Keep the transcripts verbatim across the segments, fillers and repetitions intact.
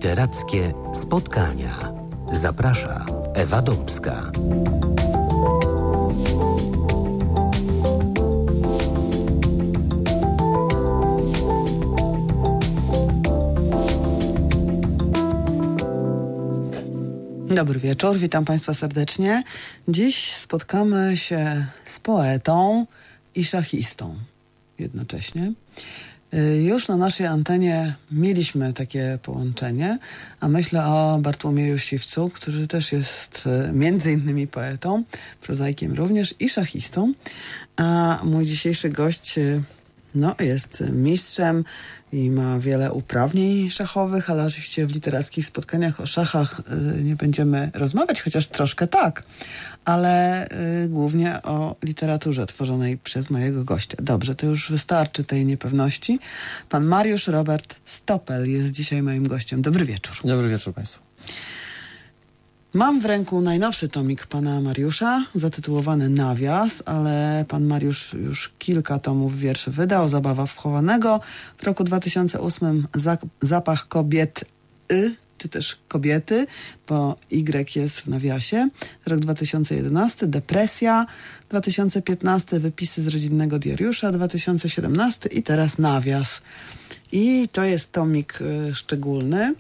Literackie spotkania. Zaprasza Ewa Dąbska. Dobry wieczór, witam Państwa serdecznie. Dziś spotkamy się z poetą i szachistą jednocześnie. Już na naszej antenie mieliśmy takie połączenie, a myślę o Bartłomieju Siwcu, który też jest między innymi poetą, prozaikiem również i szachistą. A mój dzisiejszy gość no, jest mistrzem i ma wiele uprawnień szachowych, ale oczywiście w literackich spotkaniach o szachach y, nie będziemy rozmawiać, chociaż troszkę tak, ale y, głównie o literaturze tworzonej przez mojego gościa. Dobrze, to już wystarczy tej niepewności. Pan Mariusz Robert Stopel jest dzisiaj moim gościem. Dobry wieczór. Dobry wieczór Państwu. Mam w ręku najnowszy tomik pana Mariusza, zatytułowany Nawias, ale pan Mariusz już kilka tomów wierszy wydał. Zabawa wchowanego. W roku dwa tysiące ósmym Zapach kobiet y, czy też kobiety, bo Y jest w nawiasie. Rok dwa tysiące jedenasty Depresja. dwa tysiące piętnasty Wypisy z rodzinnego diariusza. dwa tysiące siedemnasty i teraz Nawias. I to jest tomik y, szczególny,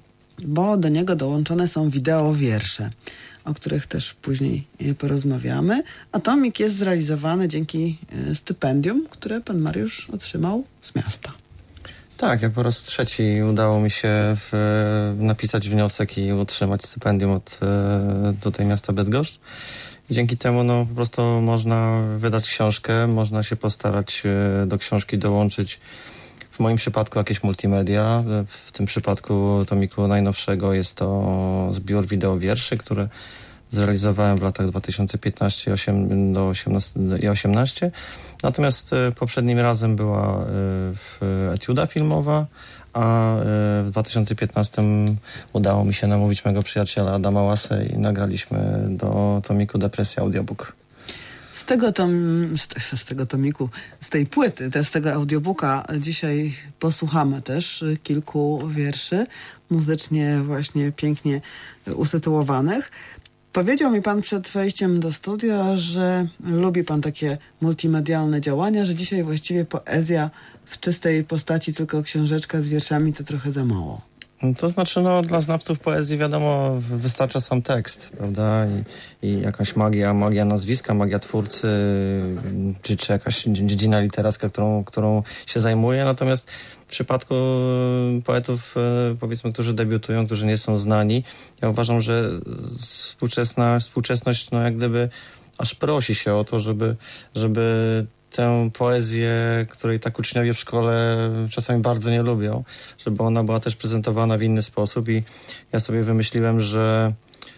bo do niego dołączone są wideo wiersze, o których też później porozmawiamy. A tomik jest zrealizowany dzięki stypendium, które pan Mariusz otrzymał z miasta. Tak, ja po raz trzeci udało mi się w, napisać wniosek i otrzymać stypendium od tutaj miasta Bydgoszcz. I dzięki temu no, po prostu można wydać książkę, można się postarać do książki dołączyć w moim przypadku jakieś multimedia. W tym przypadku tomiku najnowszego jest to zbiór wideo wierszy, które zrealizowałem w latach dwa tysiące piętnasty do osiemnasty. Natomiast poprzednim razem była etiuda filmowa, a w dwa tysiące piętnastym udało mi się namówić mojego przyjaciela Adama Łasę i nagraliśmy do tomiku Depresja audiobook. Z tego, tom, z, z tego tomiku, z tej płyty, te, z tego audiobooka dzisiaj posłuchamy też kilku wierszy, muzycznie właśnie pięknie usytuowanych. Powiedział mi pan przed wejściem do studia, że lubi pan takie multimedialne działania, że dzisiaj właściwie poezja w czystej postaci, tylko książeczka z wierszami to trochę za mało. To znaczy, no, dla znawców poezji wiadomo, wystarcza sam tekst, prawda? I, i jakaś magia, magia nazwiska, magia twórcy, czy, czy jakaś dziedzina literacka, którą, którą się zajmuje. Natomiast w przypadku poetów, powiedzmy, którzy debiutują, którzy nie są znani, ja uważam, że współczesna, współczesność, no, jak gdyby aż prosi się o to, żeby, żeby tę poezję, której tak uczniowie w szkole czasami bardzo nie lubią, żeby ona była też prezentowana w inny sposób i ja sobie wymyśliłem, że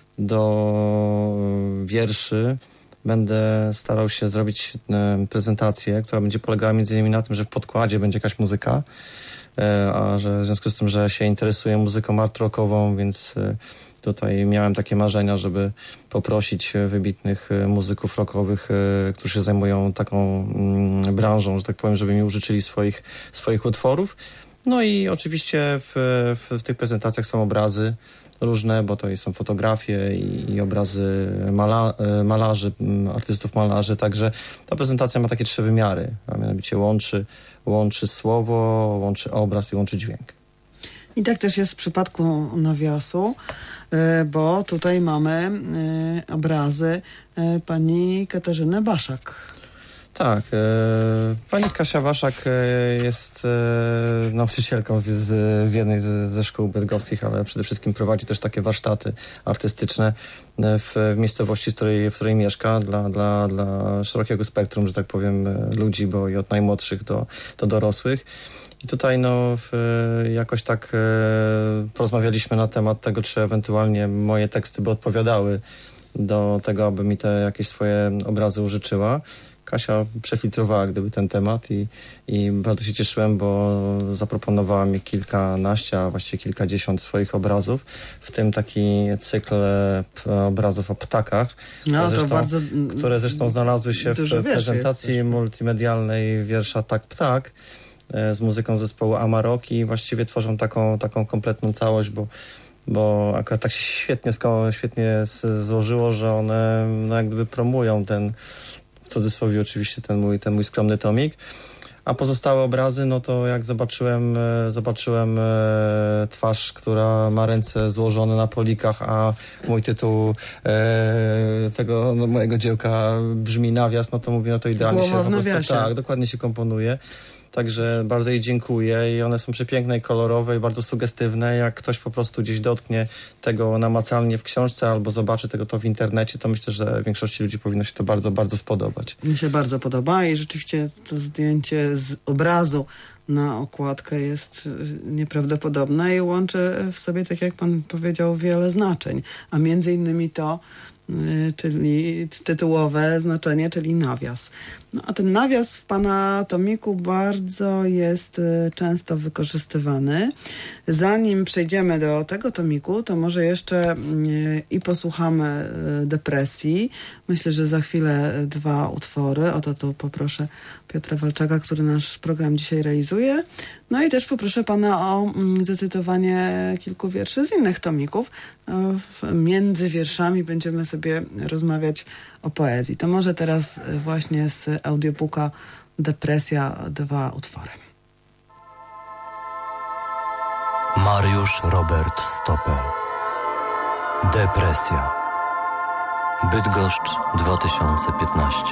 do wierszy będę starał się zrobić prezentację, która będzie polegała między innymi na tym, że w podkładzie będzie jakaś muzyka, a że w związku z tym, że się interesuję muzyką art rockową, więc tutaj miałem takie marzenia, żeby poprosić wybitnych muzyków rockowych, którzy się zajmują taką mm, branżą, że tak powiem, żeby mi użyczyli swoich, swoich utworów. No i oczywiście w, w, w tych prezentacjach są obrazy różne, bo to są fotografie i, i obrazy mala, malarzy, artystów malarzy, także ta prezentacja ma takie trzy wymiary, a mianowicie łączy, łączy słowo, łączy obraz i łączy dźwięk. I tak też jest w przypadku nawiasu, bo tutaj mamy obrazy pani Katarzyny Baszak. Tak, e, pani Kasia Baszak jest e, nauczycielką z, w jednej z, ze szkół bydgoskich, ale przede wszystkim prowadzi też takie warsztaty artystyczne w, w miejscowości, w której, w której mieszka, dla, dla, dla szerokiego spektrum, że tak powiem, ludzi, bo i od najmłodszych do, do dorosłych. I tutaj no w, jakoś tak e, porozmawialiśmy na temat tego, czy ewentualnie moje teksty by odpowiadały do tego, aby mi te jakieś swoje obrazy użyczyła. Kasia przefiltrowała gdyby ten temat i, i bardzo się cieszyłem, bo zaproponowała mi kilkanaście, a właściwie kilkadziesiąt swoich obrazów, w tym taki cykl obrazów o ptakach, no, które, zresztą, bardzo które zresztą znalazły się w prezentacji multimedialnej wiersza Tak Ptak. z muzyką zespołu Amarok i właściwie tworzą taką, taką kompletną całość, bo bo akurat tak się świetnie, świetnie złożyło, że one no jak gdyby promują ten, w cudzysłowie oczywiście, ten mój, ten mój skromny tomik. A pozostałe obrazy, no to jak zobaczyłem, zobaczyłem twarz, która ma ręce złożone na polikach, a mój tytuł e, tego no, mojego dziełka brzmi nawias, no to mówię, no to idealnie Głowa się w po prostu, nawiasie. tak, dokładnie się komponuje. Także bardzo jej dziękuję i one są przepiękne i kolorowe i bardzo sugestywne. Jak ktoś po prostu gdzieś dotknie tego namacalnie w książce albo zobaczy tego to w internecie, to myślę, że większości ludzi powinno się to bardzo, bardzo spodobać. Mi się bardzo podoba i rzeczywiście to zdjęcie z obrazu na okładkę jest nieprawdopodobne i łączy w sobie, tak jak pan powiedział, wiele znaczeń, a między innymi to, czyli tytułowe znaczenie, czyli nawias. No, a ten nawias w pana tomiku bardzo jest często wykorzystywany. Zanim przejdziemy do tego tomiku, to może jeszcze i posłuchamy Depresji. Myślę, że za chwilę dwa utwory. O to tu poproszę Piotra Walczaka, który nasz program dzisiaj realizuje. No i też poproszę pana o zacytowanie kilku wierszy z innych tomików. Między wierszami będziemy sobie rozmawiać o poezji. To może teraz właśnie z audiobooka Depresja dwa utwory. Mariusz Robert Stopel. Depresja. Bydgoszcz dwa tysiące piętnaście.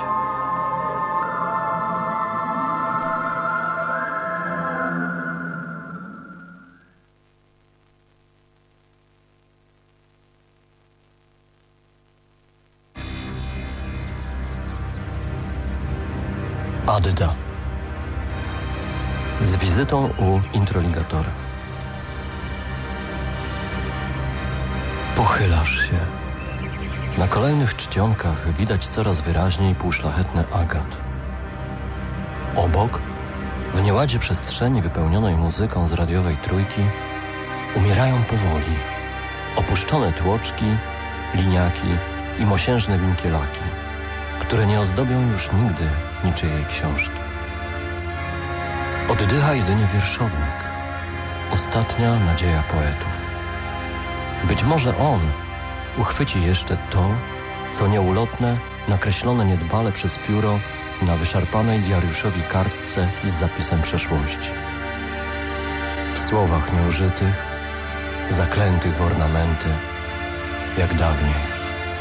Adda. Z wizytą u introligatora. Pochylasz się. Na kolejnych czcionkach widać coraz wyraźniej półszlachetny agat. Obok, w nieładzie przestrzeni wypełnionej muzyką z radiowej trójki, umierają powoli opuszczone tłoczki, liniaki i mosiężne winkielaki, które nie ozdobią już nigdy niczyjej książki. Oddycha jedynie wierszownik, ostatnia nadzieja poetów. Być może on uchwyci jeszcze to, co nieulotne, nakreślone niedbale przez pióro na wyszarpanej diariuszowi kartce z zapisem przeszłości. W słowach nieużytych, zaklętych w ornamenty, jak dawniej.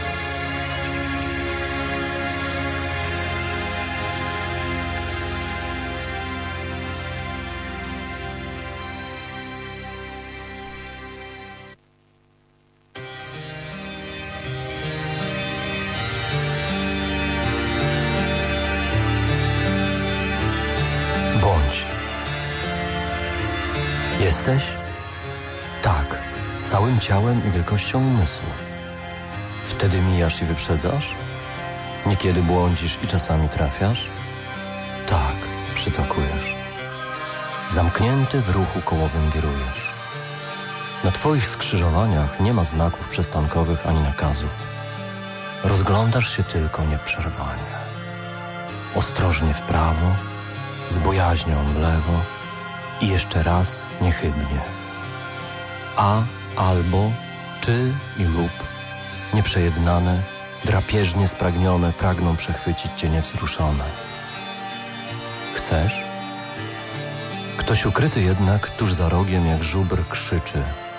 Jesteś? Tak, całym ciałem i wielkością umysłu. Wtedy mijasz i wyprzedzasz? Niekiedy błądzisz i czasami trafiasz? Tak, przytakujesz. Zamknięty w ruchu kołowym wirujesz. Na twoich skrzyżowaniach nie ma znaków przystankowych ani nakazów. Rozglądasz się tylko nieprzerwanie. Ostrożnie w prawo, z bojaźnią w lewo, i jeszcze raz niechybnie. A, albo, czy i lub, nieprzejednane, drapieżnie spragnione pragną przechwycić cię niewzruszone. Chcesz? Ktoś ukryty jednak tuż za rogiem jak żubr krzyczy.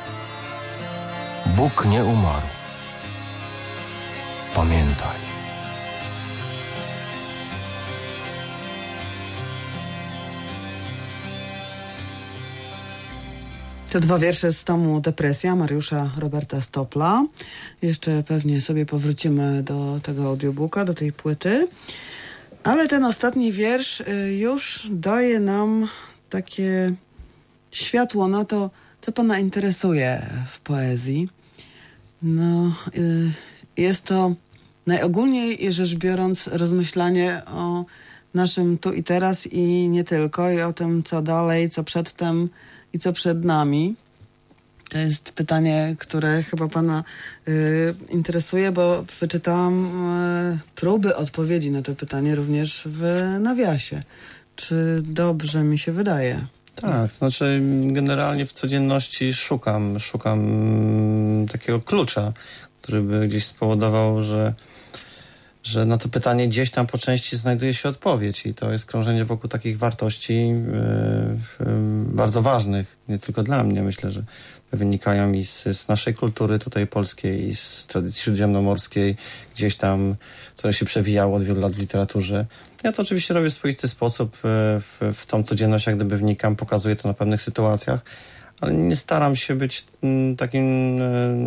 Bóg nie umarł. Pamiętaj. To dwa wiersze z tomu Depresja Mariusza Roberta Stopla. Jeszcze pewnie sobie powrócimy do tego audiobooka, do tej płyty. Ale ten ostatni wiersz już daje nam takie światło na to, co pana interesuje w poezji. No, jest to najogólniej rzecz biorąc rozmyślanie o naszym tu i teraz i nie tylko, i o tym, co dalej, co przedtem i co przed nami. To jest pytanie, które chyba pana y, interesuje, bo wyczytałam y, próby odpowiedzi na to pytanie również w nawiasie czy dobrze mi się wydaje? Tak, to znaczy generalnie w codzienności szukam, szukam takiego klucza, który by gdzieś spowodował, że, że na to pytanie gdzieś tam po części znajduje się odpowiedź i to jest krążenie wokół takich wartości yy, yy, bardzo ważnych, nie tylko dla mnie, myślę, że wynikają i z, z naszej kultury tutaj polskiej i z tradycji śródziemnomorskiej, gdzieś tam, które się przewijało od wielu lat w literaturze. Ja to oczywiście robię w swoisty sposób, w, w tą codzienność jak gdyby wnikam, pokazuję to na pewnych sytuacjach, ale nie staram się być m, takim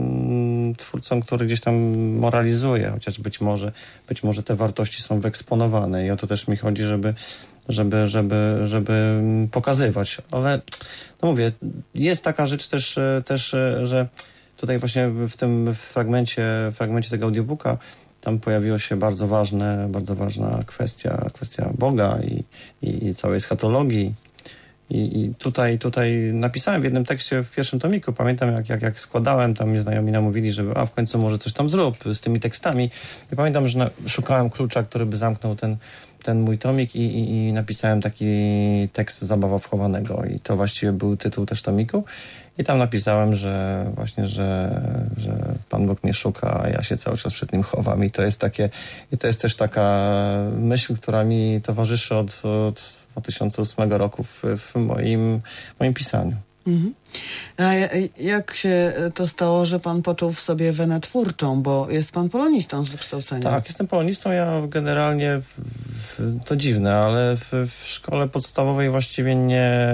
m, twórcą, który gdzieś tam moralizuje, chociaż być może, być może te wartości są wyeksponowane i o to też mi chodzi, żeby żeby, żeby, żeby pokazywać. Ale no mówię, jest taka rzecz też, też, że tutaj właśnie w tym fragmencie, fragmencie tego audiobooka tam pojawiła się bardzo ważne, bardzo ważna kwestia, kwestia Boga i, i, i całej eschatologii. I, I tutaj, tutaj napisałem w jednym tekście w pierwszym tomiku, pamiętam jak, jak, jak składałem, tam mnie znajomi namówili, żeby a w końcu może coś tam zrób z tymi tekstami. I pamiętam, że na, szukałem klucza, który by zamknął ten, ten mój tomik i, i, i napisałem taki tekst Zabawa wchowanego i to właściwie był tytuł też tomiku. I tam napisałem, że właśnie, że, że Pan Bóg mnie szuka, a ja się cały czas przed Nim chowam. I to jest takie, i to jest też taka myśl, która mi towarzyszy od, od dwa tysiące ósmego roku w, w moim, moim pisaniu. Mhm. A jak się to stało, że pan poczuł w sobie wenę twórczą, bo jest pan polonistą z wykształcenia? Tak, jestem polonistą. Ja generalnie, w, w, to dziwne, ale w, w szkole podstawowej właściwie nie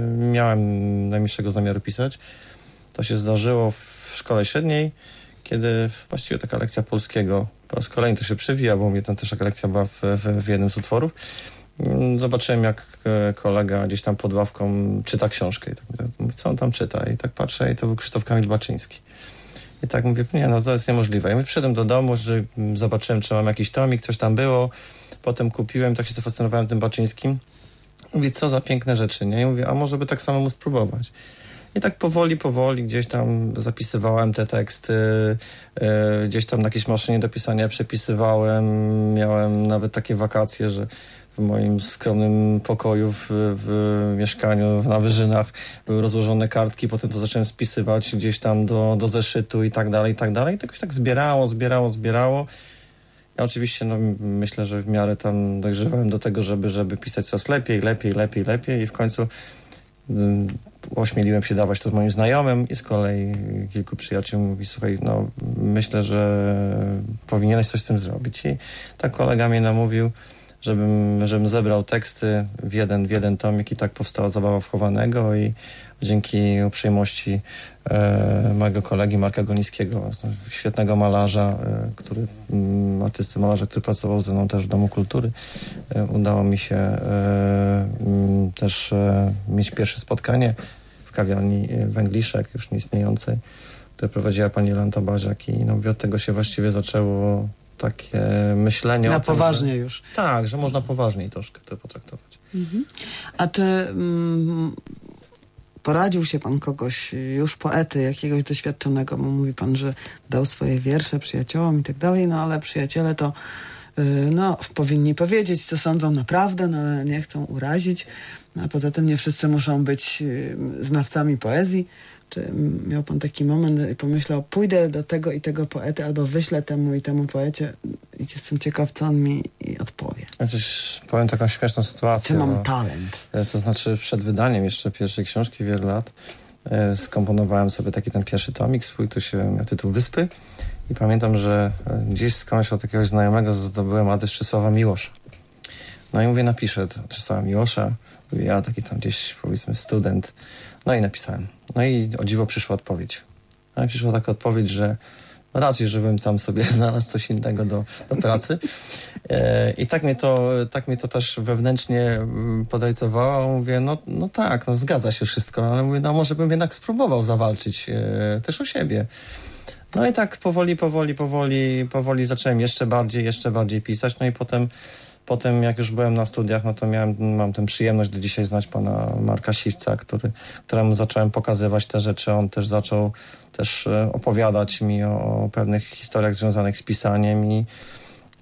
miałem najmniejszego zamiaru pisać. To się zdarzyło w szkole średniej, kiedy właściwie taka lekcja polskiego, po raz kolejny to się przewija, bo u mnie tam też taka lekcja była w, w, w jednym z utworów. Zobaczyłem, jak kolega gdzieś tam pod ławką czyta książkę i tak mówię, co on tam czyta? I tak patrzę i to był Krzysztof Kamil Baczyński. I tak mówię, nie, no to jest niemożliwe. I my przyszedłem do domu, że zobaczyłem, czy mam jakiś tomik, coś tam było. Potem kupiłem, tak się zafascynowałem tym Baczyńskim. Mówię, co za piękne rzeczy, nie? I mówię, a może by tak samemu spróbować. I tak powoli, powoli gdzieś tam zapisywałem te teksty, yy, gdzieś tam na jakiejś maszynie do pisania przepisywałem. Miałem nawet takie wakacje, że w moim skromnym pokoju w, w mieszkaniu na Wyżynach były rozłożone kartki, potem to zacząłem spisywać gdzieś tam do, do zeszytu i tak dalej, i tak dalej. I to jakoś tak zbierało, zbierało, zbierało. Ja oczywiście no, myślę, że w miarę tam dojrzewałem do tego, żeby, żeby pisać coraz lepiej, lepiej, lepiej, lepiej i w końcu um, ośmieliłem się dawać to moim znajomym i z kolei kilku przyjaciół mówi, słuchaj, no myślę, że powinieneś coś z tym zrobić. I tak kolega mnie namówił, żebym, żebym zebrał teksty w jeden, w jeden tomik i tak powstała Zabawa wchowanego i dzięki uprzejmości e, mojego kolegi Marka Golińskiego, świetnego malarza, e, który, m, artysty malarza, który pracował ze mną też w Domu Kultury, e, udało mi się e, m, też e, mieć pierwsze spotkanie w kawiarni Węgliszek, już nieistniejącej, które prowadziła pani Jolanta Baziak i no, od tego się właściwie zaczęło takie myślenie Na o tym, poważnie że, już. Tak, że można poważniej troszkę to potraktować. Mhm. A czy mm, poradził się pan kogoś, już poety, jakiegoś doświadczonego, bo mówi pan, że dał swoje wiersze przyjaciołom i tak dalej, no ale przyjaciele to yy, no, powinni powiedzieć, co sądzą naprawdę, no ale nie chcą urazić. No, a poza tym nie wszyscy muszą być yy, znawcami poezji. Czy miał pan taki moment i pomyślał, pójdę do tego i tego poety, albo wyślę temu i temu poecie i jestem ciekaw, co on mi odpowie. Znaczy, powiem taką śmieszną sytuację. Czy mam bo, talent? To znaczy, przed wydaniem jeszcze pierwszej książki wiele lat e, skomponowałem sobie taki ten pierwszy tomik swój, tu się miał tytuł Wyspy i pamiętam, że gdzieś skądś od jakiegoś znajomego zdobyłem adres Czesława Miłosza. No i mówię, napiszę do Czesława Miłosza. Mówię, ja taki tam gdzieś, powiedzmy, student. No i napisałem. No i o dziwo przyszła odpowiedź. No i przyszła taka odpowiedź, że no raczej, żebym tam sobie znalazł coś innego do, do pracy. E, I tak mnie, to, tak mnie to też wewnętrznie podrajcowało. Mówię, no, no tak, no zgadza się wszystko, ale mówię, no może bym jednak spróbował zawalczyć e, też o siebie. No i tak powoli, powoli, powoli, powoli zacząłem jeszcze bardziej, jeszcze bardziej pisać. No i potem Potem, jak już byłem na studiach, no to miałem, mam tę przyjemność do dzisiaj znać pana Marka Siwca, który, któremu zacząłem pokazywać te rzeczy. On też zaczął też opowiadać mi o, o pewnych historiach związanych z pisaniem i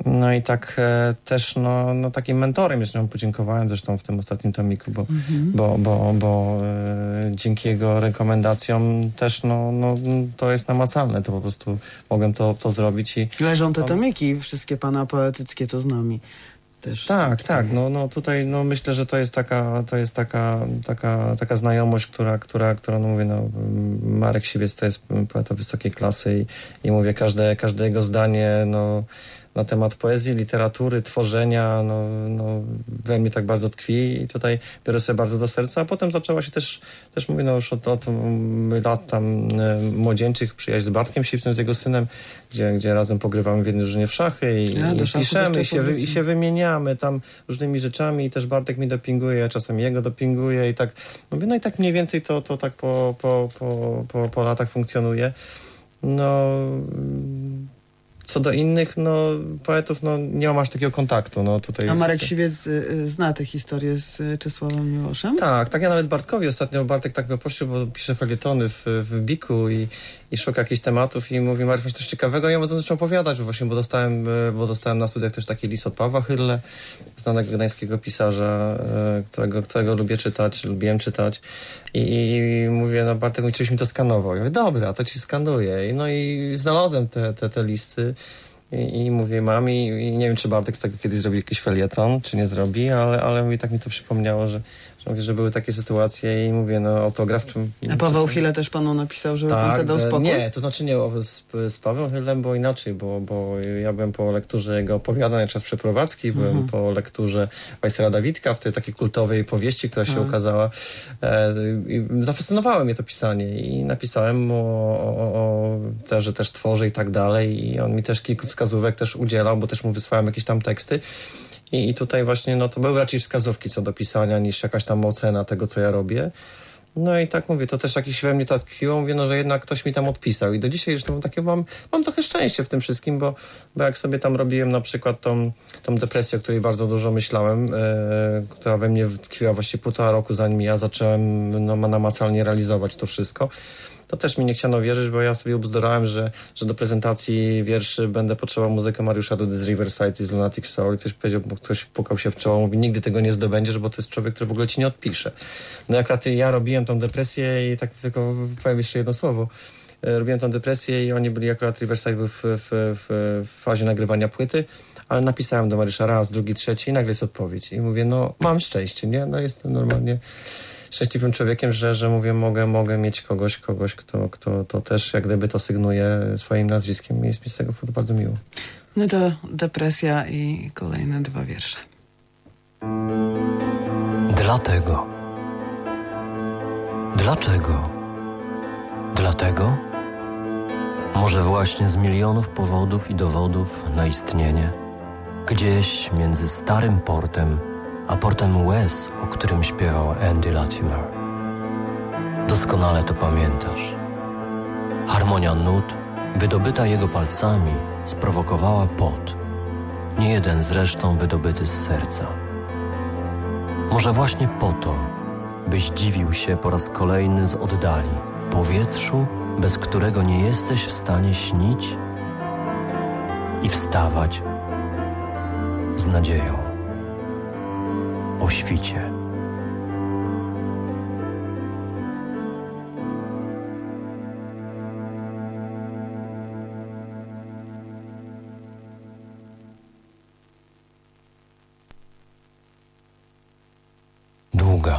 No i tak e, też no, no takim mentorem jest, mu podziękowałem zresztą w tym ostatnim tomiku, bo, mhm. bo, bo, bo e, dzięki jego rekomendacjom też no, no, to jest namacalne, to po prostu mogłem to, to zrobić. I leżą te on... tomiki, wszystkie pana poetyckie to z nami. Też tak, tak. No, no tutaj no myślę, że to jest taka, to jest taka, taka, taka znajomość, która, która, która no mówię, no Marek Siwiec to jest poeta wysokiej klasy i, i mówię, każde, każde jego zdanie, no na temat poezji, literatury, tworzenia, no, no we mnie tak bardzo tkwi i tutaj biorę sobie bardzo do serca, a potem zaczęła się też, też mówię, no już od, od lat tam e, młodzieńczych, przyjaźń z Bartkiem Siwcem, z jego synem, gdzie, gdzie razem pogrywamy w jednej drużynie w szachy i, ja, i piszemy i się, wy, i się wymieniamy tam różnymi rzeczami i też Bartek mi dopinguje, ja czasem jego dopinguję i tak, mówię, no i tak mniej więcej to, to tak po, po, po, po, po latach funkcjonuje. No... Co do innych no, poetów, no, nie mam aż takiego kontaktu. No, tutaj A Marek jest... Siwiec y, zna tę historię z Czesławem Miłoszem? Tak, tak ja nawet Bartkowi ostatnio, Bartek tak go prosił, bo pisze felietony w, w Biku i, i szuka jakichś tematów i mówi, Marek, masz coś ciekawego? I ja mu to zacząłem opowiadać, bo właśnie, bo dostałem, bo dostałem na studiach też taki list od Pawła Hyrle, znanego gdańskiego pisarza, którego, którego lubię czytać, lubiłem czytać. I, i mówię, no Bartek, mówi, czyś mi to skanował. Ja mówię, dobra, to ci skanuję. I, no i znalazłem te, te, te listy. I, i mówię, mam i, i nie wiem, czy Bartek z tego kiedyś zrobi jakiś felieton, czy nie zrobi, ale, ale mi tak mi to przypomniało, że, że, że były takie sytuacje i mówię, no autograf... Czy, A Paweł Hyle też panu napisał, żeby tak, pan zadał spokój? Nie, to znaczy nie, z, z Pawłem Hylem było inaczej, bo, bo ja byłem po lekturze jego opowiadań czas przeprowadzki, byłem mhm. po lekturze Wajsera Dawidka w tej takiej kultowej powieści, która się mhm. ukazała. E, i zafascynowało mnie to pisanie i napisałem mu o, o, o te, że też tworzę i tak dalej i on mi też kilku wskazówek też udzielał, bo też mu wysłałem jakieś tam teksty. I, I tutaj właśnie, no to były raczej wskazówki co do pisania niż jakaś tam ocena tego, co ja robię. No i tak mówię, to też jakieś we mnie to tkwiło, mówię, no że jednak ktoś mi tam odpisał. I do dzisiaj już takie mam, mam trochę szczęście w tym wszystkim, bo, bo jak sobie tam robiłem na przykład tą, tą depresję, o której bardzo dużo myślałem, yy, która we mnie tkwiła właściwie półtora roku, zanim ja zacząłem no, namacalnie realizować to wszystko. To też mi nie chciano wierzyć, bo ja sobie ubzdurałem, że, że do prezentacji wierszy będę potrzebował muzykę Mariusza Dudy z Riverside i z Lunatic Soul. I ktoś powiedział, bo ktoś pukał się w czoło, mówi, nigdy tego nie zdobędziesz, bo to jest człowiek, który w ogóle ci nie odpisze. No jak ja robiłem tą depresję i tak tylko powiem jeszcze jedno słowo. Robiłem tą depresję i oni byli akurat, Riverside był w, w, w, w fazie nagrywania płyty, ale napisałem do Mariusza raz, drugi, trzeci i nagle jest odpowiedź. I mówię, no mam szczęście, nie? No jestem normalnie szczęśliwym człowiekiem, że, że mówię, mogę, mogę mieć kogoś, kogoś, kto, kto to też jak gdyby to sygnuje swoim nazwiskiem i jest mi z tego powodu bardzo miło. No to depresja i kolejne dwa wiersze. Dlatego. Dlaczego? Dlatego? Może właśnie z milionów powodów i dowodów na istnienie, gdzieś między starym portem a portem łez, o którym śpiewał Andy Latimer. Doskonale to pamiętasz. Harmonia nut, wydobyta jego palcami, sprowokowała pot. Nie jeden zresztą wydobyty z serca. Może właśnie po to, byś dziwił się po raz kolejny z oddali, powietrzu, bez którego nie jesteś w stanie śnić i wstawać z nadzieją o świcie. Długa.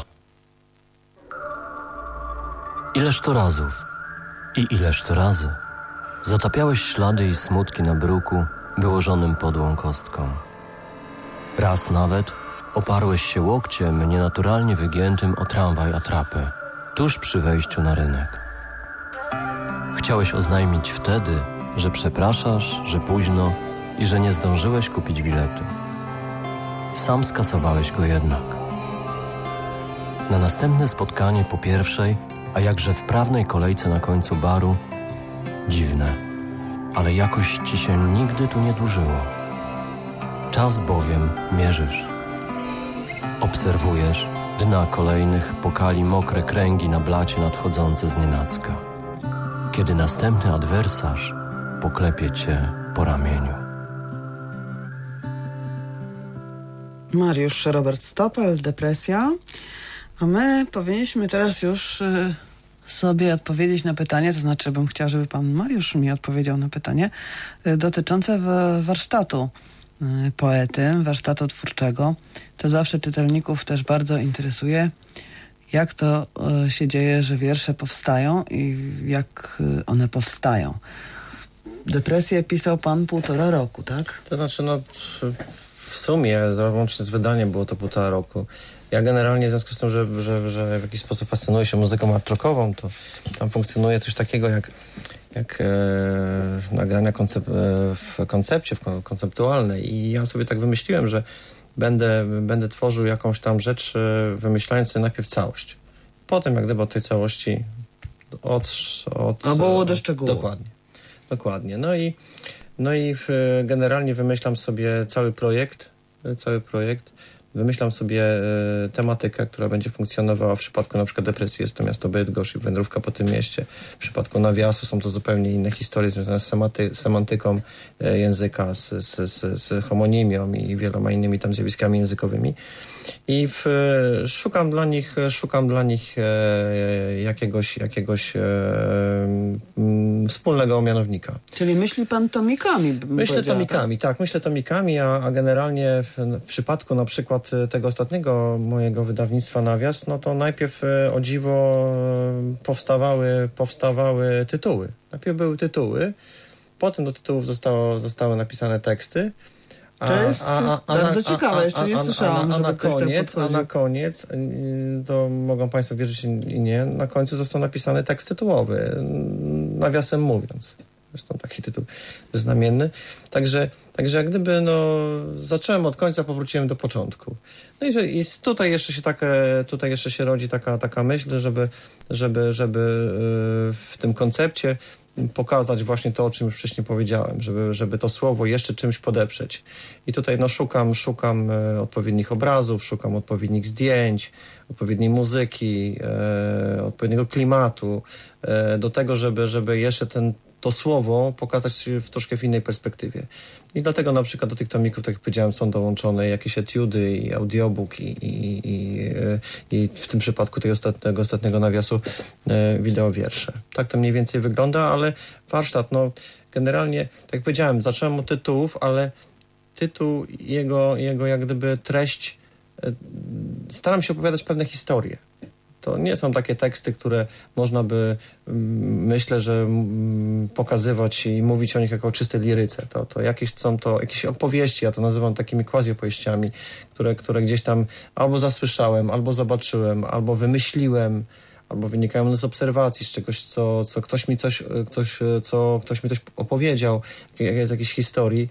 Ileż to razów i ileż to razy zatapiałeś ślady i smutki na bruku wyłożonym podłą kostką. Raz nawet oparłeś się łokciem nienaturalnie wygiętym o tramwaj atrapy, tuż przy wejściu na rynek. Chciałeś oznajmić wtedy, że przepraszasz, że późno i że nie zdążyłeś kupić biletu. Sam skasowałeś go jednak. Na następne spotkanie po pierwszej, a jakże wprawnej kolejce na końcu baru, dziwne, ale jakoś ci się nigdy tu nie dłużyło. Czas bowiem mierzysz. Obserwujesz dna kolejnych pokali mokre kręgi na blacie nadchodzące znienacka, kiedy następny adwersarz poklepie cię po ramieniu. Mariusz Robert Stopel, Depresja. A my powinniśmy teraz już y, sobie odpowiedzieć na pytanie, to znaczy bym chciała, żeby pan Mariusz mi odpowiedział na pytanie y, dotyczące w, warsztatu y, poety, warsztatu twórczego. To zawsze czytelników też bardzo interesuje, jak to y, się dzieje, że wiersze powstają i jak y, one powstają. Depresję pisał pan półtora roku, tak? To znaczy, no w sumie, łącznie z wydaniem było to półtora roku. Ja generalnie w związku z tym, że, że, że w jakiś sposób fascynuję się muzyką art-rockową, to tam funkcjonuje coś takiego jak, jak e, nagrania koncep- w koncepcie, w konceptualne. I ja sobie tak wymyśliłem, że będę, będę tworzył jakąś tam rzecz, wymyślając sobie najpierw całość. Potem jak gdyby od tej całości od... od Albo do szczegółów. Dokładnie. Dokładnie. No i, no i w, generalnie wymyślam sobie cały projekt, cały projekt. Wymyślam sobie e, tematykę, która będzie funkcjonowała w przypadku na przykład depresji. Jest to miasto Bydgoszcz i wędrówka po tym mieście. W przypadku nawiasu są to zupełnie inne historie związane z sematy- semantyką e, języka, z, z, z, z homonimią i wieloma innymi tam zjawiskami językowymi. I w, e, szukam dla nich, szukam dla nich e, jakiegoś, jakiegoś e, m, wspólnego mianownika. Czyli myśli pan tomikami? Myślę tomikami, tak, myślę tomikami, a, a generalnie w, w przypadku na przykład tego ostatniego mojego wydawnictwa Nawias, no to najpierw o dziwo powstawały, powstawały tytuły. Najpierw były tytuły, potem do tytułów zostało, zostały napisane teksty. A, to jest a, a, a, bardzo a, ciekawe, jeszcze nie słyszałam, a, a, a, na koniec, tak a na koniec, to mogą państwo wierzyć i nie, na końcu został napisany tekst tytułowy, nawiasem mówiąc. Zresztą taki tytuł znamienny. Także, także jak gdyby no, zacząłem od końca, powróciłem do początku. No i, i tutaj jeszcze się takie, tutaj jeszcze się rodzi taka, taka myśl, żeby, żeby, żeby w tym koncepcie pokazać właśnie to, o czym już wcześniej powiedziałem, żeby, żeby to słowo jeszcze czymś podeprzeć. I tutaj no, szukam, szukam odpowiednich obrazów, szukam odpowiednich zdjęć, odpowiedniej muzyki, e, odpowiedniego klimatu e, do tego, żeby, żeby jeszcze ten to słowo pokazać w troszkę w innej perspektywie. I dlatego na przykład do tych tomików, tak jak powiedziałem, są dołączone jakieś etiudy i audiobook i, i, i, i w tym przypadku tego ostatniego, ostatniego nawiasu e, wideo wiersze. Tak to mniej więcej wygląda, ale warsztat, no generalnie, tak jak powiedziałem, zacząłem od tytułów, ale tytuł, jego, jego jak gdyby treść, e, staram się opowiadać pewne historie. To nie są takie teksty, które można by, myślę, że pokazywać i mówić o nich jako o czystej liryce. To, to jakieś są to jakieś opowieści, ja to nazywam takimi quasi-opowieściami, które, które gdzieś tam albo zasłyszałem, albo zobaczyłem, albo wymyśliłem, albo wynikają z obserwacji, z czegoś, co, co ktoś mi coś, coś, co ktoś mi coś opowiedział, z jakiejś historii.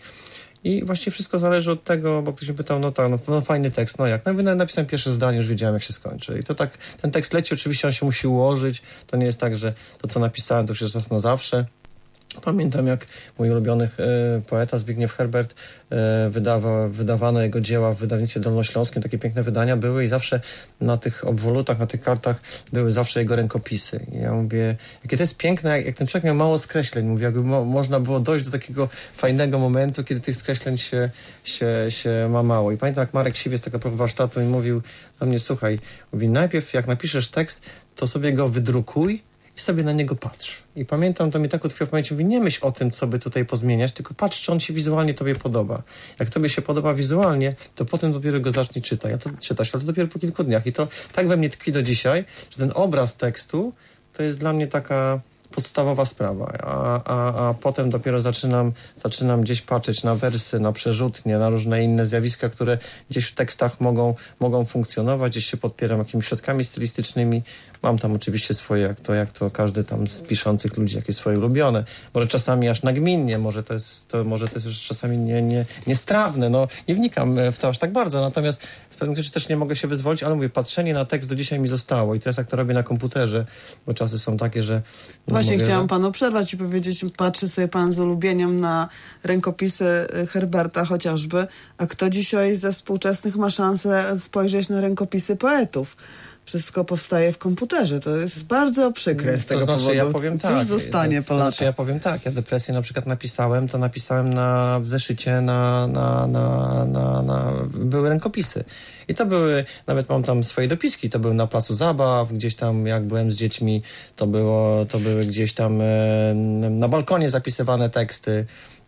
I właściwie wszystko zależy od tego, bo ktoś mi pytał, no tak, no, no fajny tekst, no jak? No napisałem pierwsze zdanie, już wiedziałem, jak się skończy. I to tak, ten tekst leci, oczywiście on się musi ułożyć. To nie jest tak, że to, co napisałem, to już jest raz na zawsze. Pamiętam, jak mój ulubiony e, poeta Zbigniew Herbert e, wydawał, wydawano jego dzieła w wydawnictwie dolnośląskim, takie piękne wydania były i zawsze na tych obwolutach, na tych kartach były zawsze jego rękopisy. I ja mówię, jakie to jest piękne, jak, jak ten człowiek miał mało skreśleń. Mówię, jakby mo, można było dojść do takiego fajnego momentu, kiedy tych skreśleń się, się, się ma mało. I pamiętam, jak Marek Siwiec, taka próba warsztatu, i mówił do mnie, słuchaj, mówi, najpierw jak napiszesz tekst, to sobie go wydrukuj i sobie na niego patrz. I pamiętam, to mi tak utkwiło w pamięci, mówi, nie myśl o tym, co by tutaj pozmieniać, tylko patrz, czy on się wizualnie tobie podoba. Jak tobie się podoba wizualnie, to potem dopiero go zacznij czytać. A to czytać, ale to dopiero po kilku dniach. I to tak we mnie tkwi do dzisiaj, że ten obraz tekstu to jest dla mnie taka podstawowa sprawa, a, a, a potem dopiero zaczynam, zaczynam gdzieś patrzeć na wersy, na przerzutnie, na różne inne zjawiska, które gdzieś w tekstach mogą, mogą funkcjonować, gdzieś się podpieram jakimiś środkami stylistycznymi. Mam tam oczywiście swoje, jak to, jak to każdy tam z piszących ludzi, jakieś swoje ulubione. Może czasami aż nagminnie, może to jest, to, może to jest już czasami nie, nie, niestrawne, no nie wnikam w to aż tak bardzo, natomiast z pewnych rzeczy też nie mogę się wyzwolić, ale mówię, patrzenie na tekst do dzisiaj mi zostało i teraz jak to robię na komputerze, bo czasy są takie, że no, Właśnie mogę, chciałam że... panu przerwać i powiedzieć, patrzy sobie pan z ulubieniem na rękopisy Herberta chociażby, a kto dzisiaj ze współczesnych ma szansę spojrzeć na rękopisy poetów? wszystko powstaje w komputerze. To jest bardzo przykre z tego to znaczy, powodu. ja powiem Cóż tak. zostanie to, po to latach? znaczy, ja powiem tak. Ja depresję na przykład napisałem, to napisałem na w zeszycie, na, na, na, na, na były rękopisy. I to były, nawet mam tam swoje dopiski, to były na placu zabaw, gdzieś tam jak byłem z dziećmi, to było, to były gdzieś tam e, na balkonie zapisywane teksty.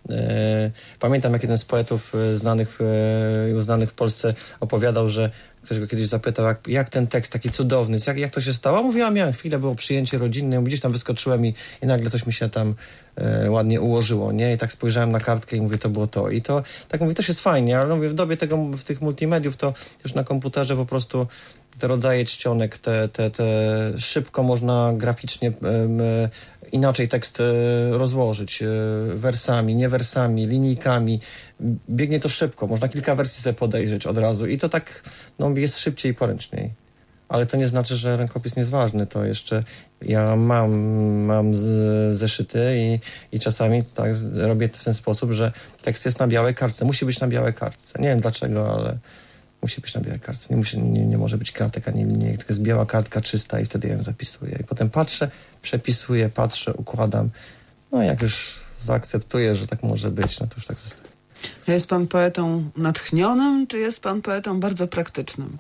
Pamiętam, jak jeden z poetów znanych i uznanych w Polsce opowiadał, że ktoś go kiedyś zapytał, jak, jak ten tekst taki cudowny, jak, jak to się stało? Mówiłam, miałem chwilę, było przyjęcie rodzinne, gdzieś tam wyskoczyłem i, i nagle coś mi się tam e, ładnie ułożyło, nie? I tak spojrzałem na kartkę i mówię, to było to. I to, tak mówię, to jest fajnie, ale mówię, w dobie tego, w tych multimediów, to już na komputerze po prostu te rodzaje czcionek, te, te, te szybko można graficznie um, inaczej tekst rozłożyć, wersami, nie wersami, linijkami. Biegnie to szybko, można kilka wersji sobie podejrzeć od razu i to tak no, jest szybciej i poręczniej. Ale to nie znaczy, że rękopis nie jest ważny. To jeszcze ja mam, mam z, zeszyty i, i czasami tak robię w ten sposób, że tekst jest na białej kartce. Musi być na białej kartce. Nie wiem dlaczego, ale musi być na białej kartce. Nie, musi, nie, nie może być kratek ani linijek, tylko jest biała kartka czysta i wtedy ja ją zapisuję. I potem patrzę, przepisuję, patrzę, układam. No jak już zaakceptuję, że tak może być, no to już tak zostaje. Jest pan poetą natchnionym, czy jest pan poetą bardzo praktycznym?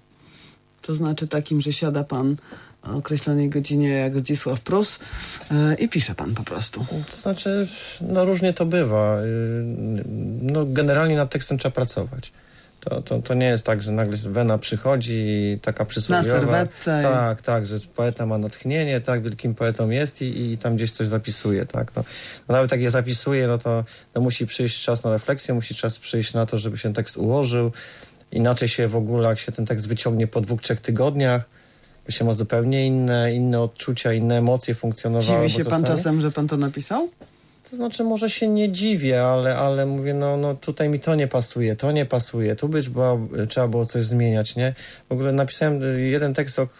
To znaczy takim, że siada pan o określonej godzinie jak Zdzisław Prus yy, i pisze pan po prostu. To znaczy, no różnie to bywa. Yy, no generalnie nad tekstem trzeba pracować. To, to, to nie jest tak, że nagle wena przychodzi i taka przysłowiowa. Na serwetce. Tak, tak, że poeta ma natchnienie, tak, wielkim poetą jest i, i tam gdzieś coś zapisuje, tak. No, no nawet jak je zapisuje, no to no musi przyjść czas na refleksję, musi czas przyjść na to, żeby się tekst ułożył. Inaczej się w ogóle, jak się ten tekst wyciągnie po dwóch, trzech tygodniach, bo się ma zupełnie inne, inne odczucia, inne emocje funkcjonowały. Dziwi się pan czasem, że pan to napisał? To znaczy, może się nie dziwię, ale, ale mówię, no, no tutaj mi to nie pasuje, to nie pasuje, tu być była, trzeba było coś zmieniać, nie? W ogóle napisałem jeden tekst w,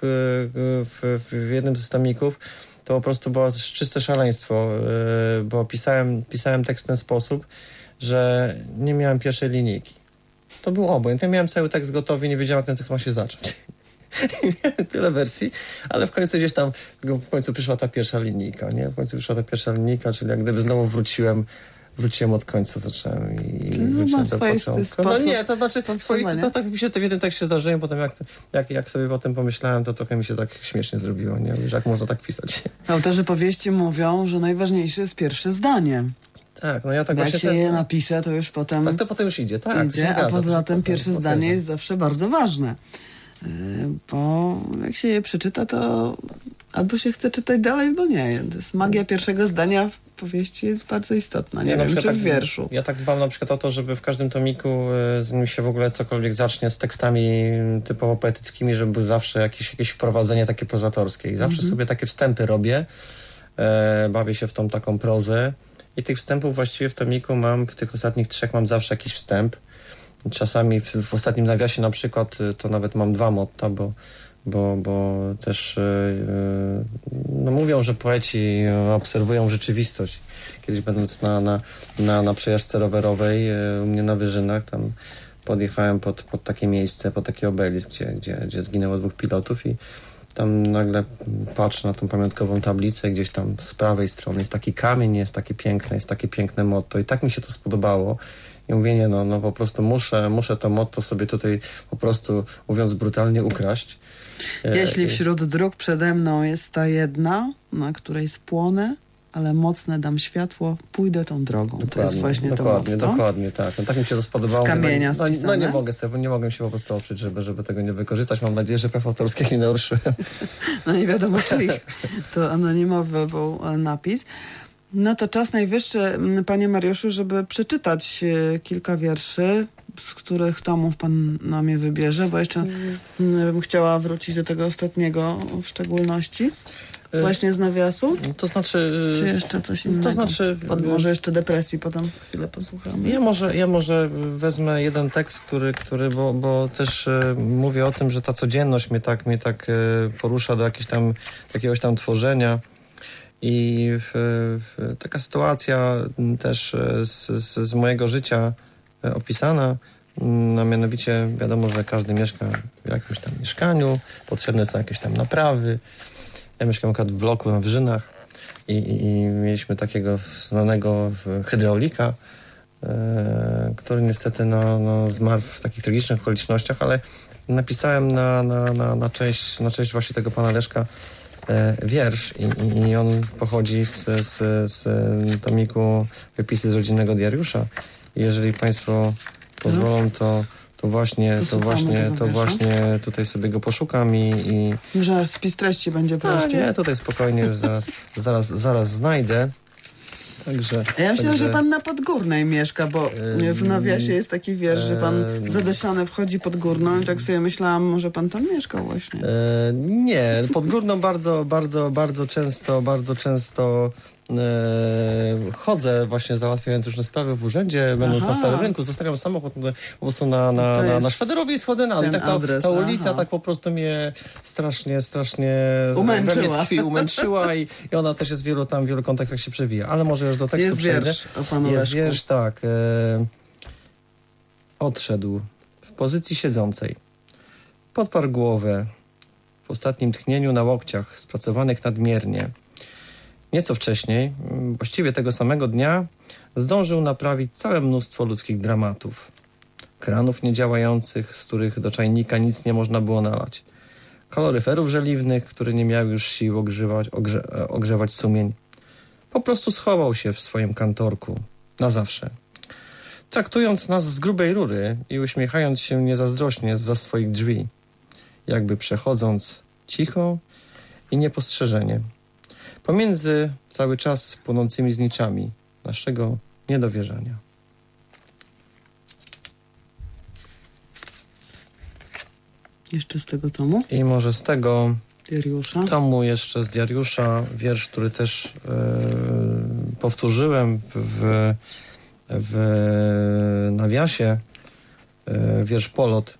w, w jednym z tomików, to po prostu było czyste szaleństwo, bo pisałem, pisałem tekst w ten sposób, że nie miałem pierwszej linijki. To był obojętnie. Ja miałem cały tekst gotowy i nie wiedziałem, jak ten tekst ma się zacząć. Miałem tyle wersji, ale w końcu gdzieś tam, w końcu przyszła ta pierwsza linijka, nie? W końcu przyszła ta pierwsza linijka, czyli jak gdyby znowu wróciłem, wróciłem od końca, zacząłem i no, wróciłem do początku. No nie, to znaczy, swoisty, to tak mi się to w jednym tekście zdarzyło, potem jak, jak, jak sobie o tym pomyślałem, to trochę mi się tak śmiesznie zrobiło, nie? Że jak można tak pisać. Autorzy powieści mówią, że najważniejsze jest pierwsze zdanie. Tak, no ja tak jak właśnie... się ten, je napisze, to już potem tak, to potem już idzie, tak. idzie, zgadza, a poza tym poza, pierwsze poza, zdanie poza. jest zawsze bardzo ważne. Yy, bo jak się je przeczyta, to albo się chce czytać dalej, albo nie. To jest magia pierwszego zdania w powieści jest bardzo istotna. Nie, nie wiem, czy tak, w wierszu. Ja tak dbam na przykład o to, żeby w każdym tomiku, zanim się w ogóle cokolwiek zacznie z tekstami typowo poetyckimi, żeby był zawsze jakieś, jakieś wprowadzenie takie prozatorskie. I zawsze mm-hmm. sobie takie wstępy robię. E, bawię się w tą taką prozę. I tych wstępów właściwie w tomiku mam, w tych ostatnich trzech mam zawsze jakiś wstęp. Czasami w, w ostatnim nawiasie na przykład to nawet mam dwa motta, bo, bo, bo też yy, no mówią, że poeci obserwują rzeczywistość. Kiedyś będąc na, na, na, na przejażdżce rowerowej yy, u mnie na Wyżynach, tam podjechałem pod, pod takie miejsce, pod taki obelisk, gdzie, gdzie, gdzie zginęło dwóch pilotów i tam nagle patrzę na tą pamiątkową tablicę, gdzieś tam z prawej strony jest taki kamień, jest takie piękne, jest takie piękne motto i tak mi się to spodobało. I mówię, nie no, no po prostu muszę, muszę to motto sobie tutaj po prostu, mówiąc brutalnie, ukraść. Jeśli wśród dróg przede mną jest ta jedna, na której spłonę, ale mocne dam światło, pójdę tą drogą. Dokładnie, to jest właśnie dokładnie, to motto. Dokładnie, tak. No, tak mi się to spodobało. Z kamienia no, no nie mogę sobie, nie mogę się po prostu oprzeć, żeby, żeby tego nie wykorzystać. Mam nadzieję, że praw autorskich nie naruszyłem. No nie wiadomo, czy ich. To anonimowy był napis. No to czas najwyższy, panie Mariuszu, żeby przeczytać kilka wierszy, z których tomów pan nam je wybierze, bo jeszcze mm. bym chciała wrócić do tego ostatniego w szczególności. Właśnie z nawiasu? To znaczy... Czy jeszcze coś innego? To znaczy... Pod, może jeszcze depresji potem chwilę posłuchamy. Ja może, ja może wezmę jeden tekst, który, który bo, bo też e, mówię o tym, że ta codzienność mnie tak, mnie tak e, porusza do jakiegoś tam, jakiegoś tam tworzenia. I w, w, taka sytuacja też z, z, z mojego życia opisana No mianowicie wiadomo, że każdy mieszka w jakimś tam mieszkaniu, potrzebne są jakieś tam naprawy. Ja mieszkam akurat w bloku na Wyżynach i, i, i mieliśmy takiego znanego hydraulika, e, który niestety no, no, zmarł w takich tragicznych okolicznościach, ale napisałem na, na, na, na, cześć, na cześć właśnie tego pana Leszka e, wiersz i, i, i on pochodzi z, z, z tomiku Wypisy z rodzinnego diariusza. I jeżeli państwo pozwolą, to, to właśnie, to, właśnie, to właśnie tutaj sobie go poszukam i... i... Że spis treści będzie prościej. Nie, tutaj spokojnie już zaraz, zaraz, zaraz znajdę. Także, ja myślę, także... że pan na Podgórnej mieszka, bo w nawiasie jest taki wiersz, że pan zadeszany wchodzi pod Górną i tak sobie myślałam, może pan tam mieszkał właśnie. E, nie, pod Górną bardzo, bardzo, bardzo często, bardzo często e, chodzę właśnie załatwiając różne sprawy w urzędzie, będąc Aha. na Starym Rynku, zostawiam samochód po prostu na, na, na, na Szwederowie i schodzę na dół. Tak ta, adres, ta ulica aha. tak po prostu mnie strasznie, strasznie umęczyła. we mnie tkwi, umęczyła i, i ona też jest w wielu tam, w wielu kontekstach się przewija. Ale może już do tekstu jest przejdę. Wiersz o panu jest Leszku. wiersz, tak. E, odszedł w pozycji siedzącej. Podparł głowę w ostatnim tchnieniu na łokciach, spracowanych nadmiernie. Nieco wcześniej, właściwie tego samego dnia, zdążył naprawić całe mnóstwo ludzkich dramatów. Kranów niedziałających, z których do czajnika nic nie można było nalać. Kaloryferów żeliwnych, które nie miały już sił ogrzewać, ogrze, ogrzewać sumień. Po prostu schował się w swoim kantorku. Na zawsze. Traktując nas z grubej rury i uśmiechając się niezazdrośnie zza swoich drzwi. Jakby przechodząc cicho i niepostrzeżenie. Pomiędzy cały czas płonącymi zniczami naszego niedowierzania. Jeszcze z tego tomu? I może z tego Diariusza. tomu jeszcze z diariusza wiersz, który też yy, powtórzyłem w, w nawiasie, yy, wiersz Polot.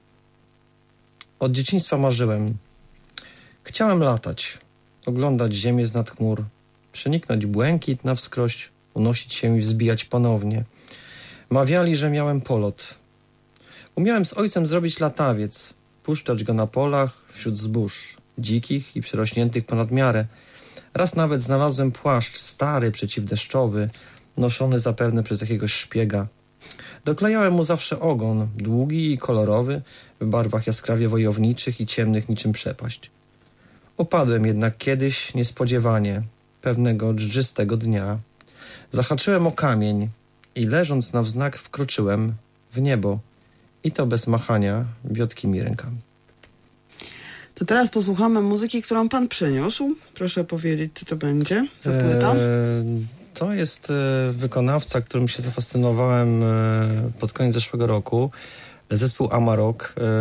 Od dzieciństwa marzyłem. Chciałem latać, oglądać ziemię znad chmur, przeniknąć błękit na wskroś, unosić się i wzbijać ponownie. Mawiali, że miałem polot. Umiałem z ojcem zrobić latawiec, puszczać go na polach wśród zbóż, dzikich i przerośniętych ponad miarę. Raz nawet znalazłem płaszcz stary, przeciwdeszczowy, noszony zapewne przez jakiegoś szpiega. Doklejałem mu zawsze ogon, długi i kolorowy, w barwach jaskrawie wojowniczych i ciemnych niczym przepaść. Upadłem jednak kiedyś niespodziewanie, pewnego dżdżystego dnia. Zahaczyłem o kamień i leżąc na wznak wkroczyłem w niebo. I to bez machania wiotkimi rękami. To teraz posłuchamy muzyki, którą pan przyniósł. Proszę powiedzieć, co to będzie za płyta? Eee, to jest e, wykonawca, którym się zafascynowałem e, pod koniec zeszłego roku. Zespół Amarok, e,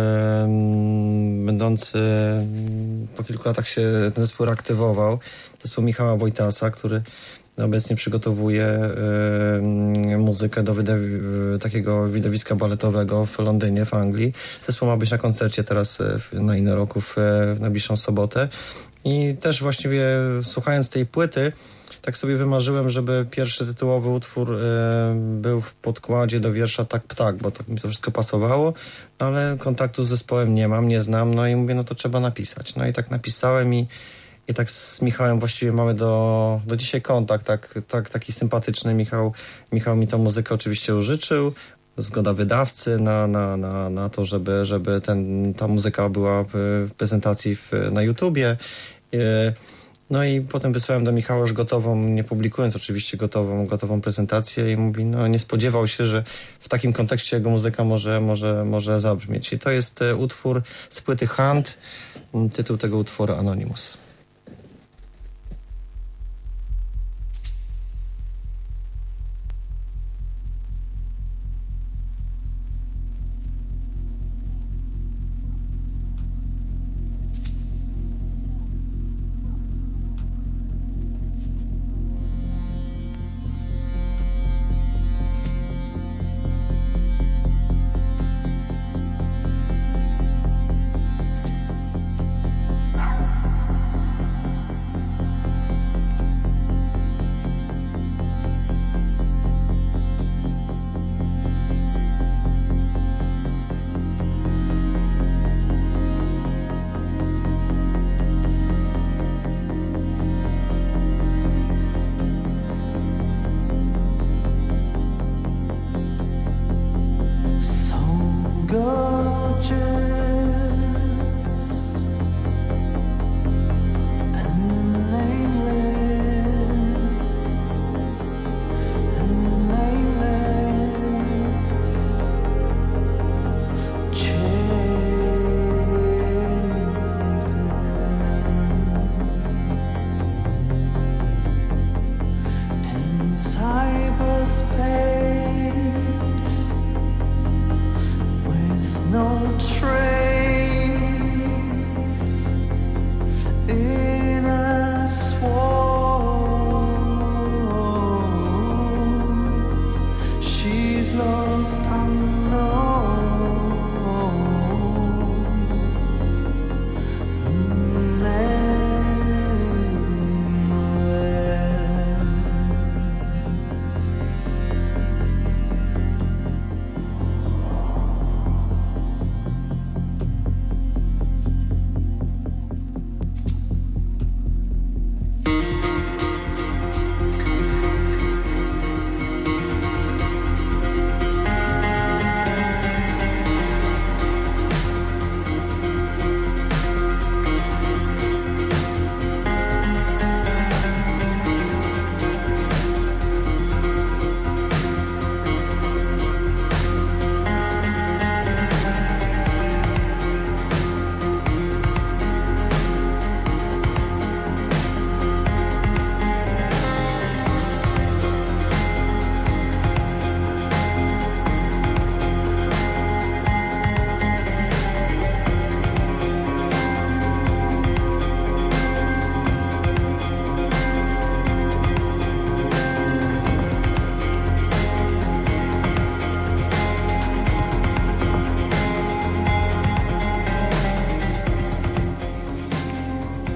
będący po kilku latach się ten zespół reaktywował. Zespół Michała Wojtasa, który obecnie przygotowuje y, muzykę do wyda- takiego widowiska baletowego w Londynie, w Anglii. Zespół ma być na koncercie teraz y, na inny roku w, w najbliższą sobotę. I też właściwie słuchając tej płyty, tak sobie wymarzyłem, żeby pierwszy tytułowy utwór y, był w podkładzie do wiersza Tak Ptak, bo tak mi to wszystko pasowało, ale kontaktu z zespołem nie mam, nie znam, no i mówię, no to trzeba napisać. No i tak napisałem i I tak z Michałem właściwie mamy do, do dzisiaj kontakt, tak, tak, taki sympatyczny. Michał, Michał mi tą muzykę oczywiście użyczył. Zgoda wydawcy na, na, na, na to, żeby, żeby ten, ta muzyka była w prezentacji w, na YouTubie. No i potem wysłałem do Michała już gotową, nie publikując oczywiście gotową, gotową prezentację i mówi, no nie spodziewał się, że w takim kontekście jego muzyka może, może, może zabrzmieć. I to jest utwór z płyty Hunt, tytuł tego utworu Anonymous.